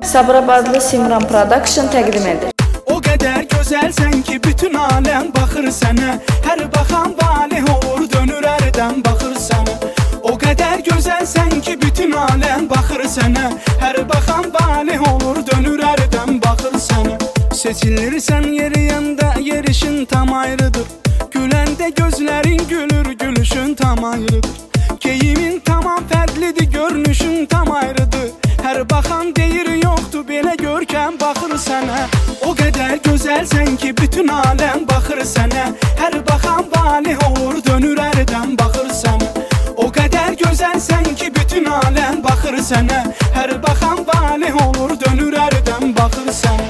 Sabirabadlı Simran Production təqdim edir. O qədər gözəlsən ki, bütün aləm baxır sənə. Hər baxan valih olur, dönür ərdən baxır sənə. O qədər gözəlsən ki, bütün aləm baxır sənə. Hər baxan valih olur, dönür ərdən baxır sənə. Seçilirsən yeriyəndə, yerişin tam ayrıdır. Güləndə gözlərin gülür, gülüşün tam ayrıdır. Geyimin tamam fərqlidir, görünüşün tam ayrıdır. Hər baxan deyir yoxdur, belə görkəm baxır sənə. O qədər gözəlsən ki, bütün aləm baxır sənə. Hər baxan valih olur, dönür ərdən baxır sənə. O qədər gözəlsən ki, bütün aləm baxır sənə. Hər baxan valih olur, dönür ərdən baxır sənə.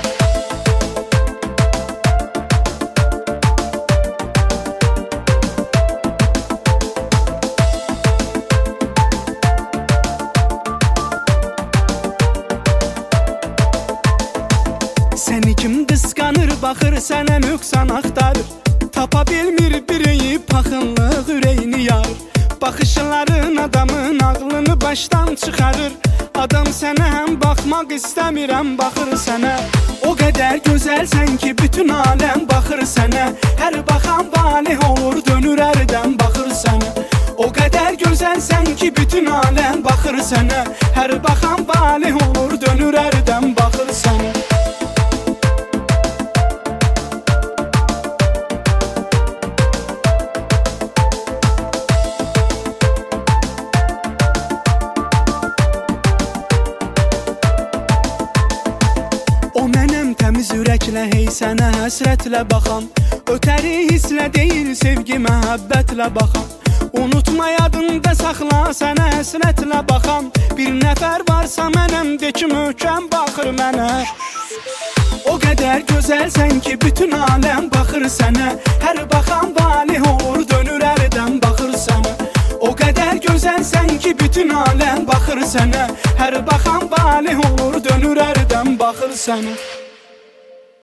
Səni kim qısqanır, baxır sənə nöqsan axtarır. Tapa bilmir bireyi, paxınlıq ürəyini yarır. Baxışların adamın ağlını başdan çıxarır. Adam sənə həm baxmaq istəmirəm, baxır sənə. O qədər gözəlsən ki, bütün aləm baxır sənə. Hər baxan valih olur, dönür ərdən baxır sənə. O qədər gözəlsən ki, bütün aləm baxır sənə. Hər baxan valih olur, dönür ərdən baxır sənə. O mənəm təmiz ürəklə, hey sənə həsrətlə baxan. Ötəri hisslə deyil, sevgi məhəbbətlə baxan. Unutma yadında saxla, sənə həsrətlə baxan. Bir nəfər varsa mənəm, de ki möhkəm baxır mənə. O qədər gözəlsən ki, bütün aləm baxır sənə. Hər baxan valih olur, dönür ərdən baxır sənə. O qədər gözəlsən ki, bütün aləm baxır sənə. Hər baxan valih olur, dönür ərdən baxır sənə.